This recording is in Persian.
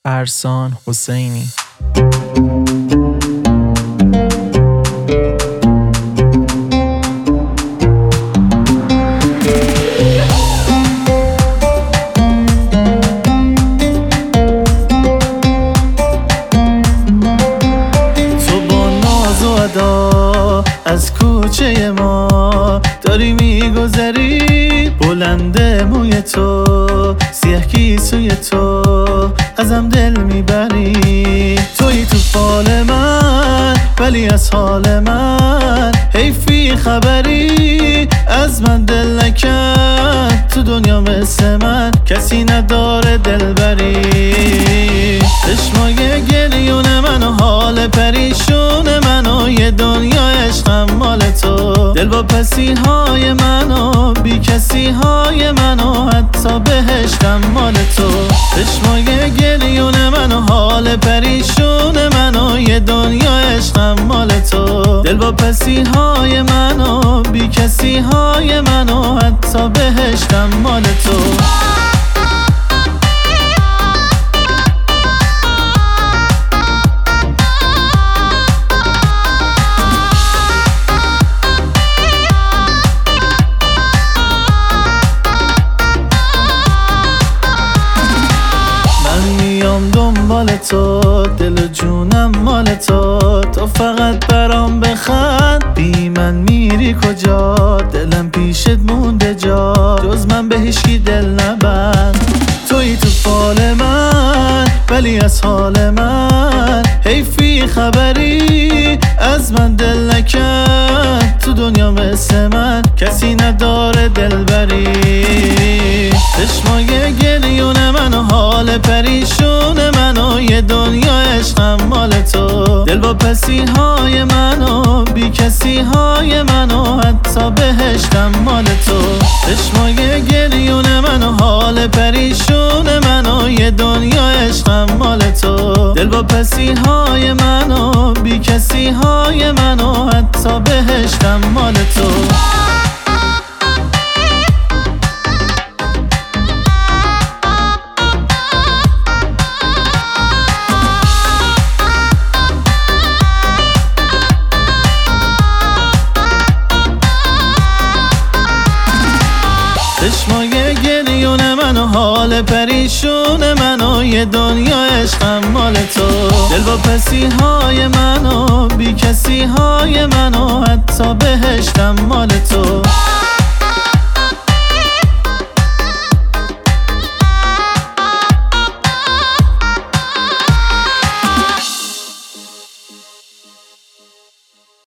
ارسان حسینی. از کوچه ما داری میگذری، بلند موی تو، سیاه کیسوی تو، ازم دل میبری. توی تو فال من ولی از حال من حیفی خبری. از من دل نکرد تو دنیا مثل من کسی نداره دلبری. چشمای گریون من و حال پریشون من و یه دنیا عشقم مال تو. دل با پسی های من و بی کسی های من و حتی بهشتم مال تو. چشمای گریون من و حال پریشون من و یه دنیا عشقم مال تو. دل با پسی های من و بی کسی های من و حتی بهشتم مال تو. دنبال تو، دل و جونم مال تو. تو فقط برام بخند، بی من میری کجا؟ دلم پیشت مونده جا، جز من به هیچکی دل نبند. توی تو فال من ولی از حال من حیفی خبری. از من دل نکرد تو دنیا مثل من کسی نداره دلبری. چشمای گریون من و حال پریشون من و یه دنیا عشقم مال تو. دل با پسی های من و بی کسی های من و حتی بهشتم مال تو. چشمای گریون من و حال پریشون من و یه دنیا عشقم مال تو. دل با پسی های من و بی کسی های من و حتی بهشتم مال تو. چشمای گریون من و حال پریشون من و یه دنیا عشقم مال تو. دل با پسی های من و بی کسی های من و حتی بهشتم مال تو.